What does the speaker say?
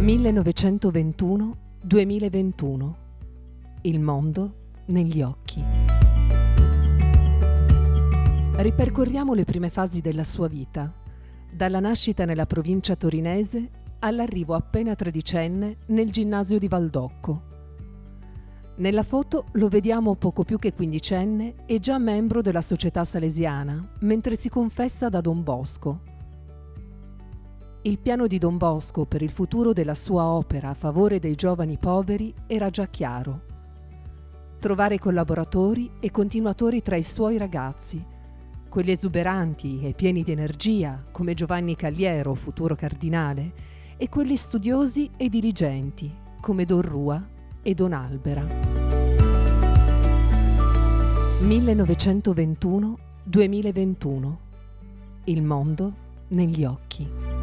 1921-2021. Il mondo negli occhi. Ripercorriamo le prime fasi della sua vita, dalla nascita nella provincia torinese all'arrivo appena tredicenne nel ginnasio di Valdocco. Nella foto lo vediamo poco più che quindicenne e già membro della società salesiana, mentre si confessa da Don Bosco. Il piano di Don Bosco per il futuro della sua opera a favore dei giovani poveri era già chiaro. Trovare collaboratori e continuatori tra i suoi ragazzi, quelli esuberanti e pieni di energia come Giovanni Cagliero, futuro cardinale, e quelli studiosi e diligenti come Don Rua e Don Albera. 1921-2021. Il mondo negli occhi.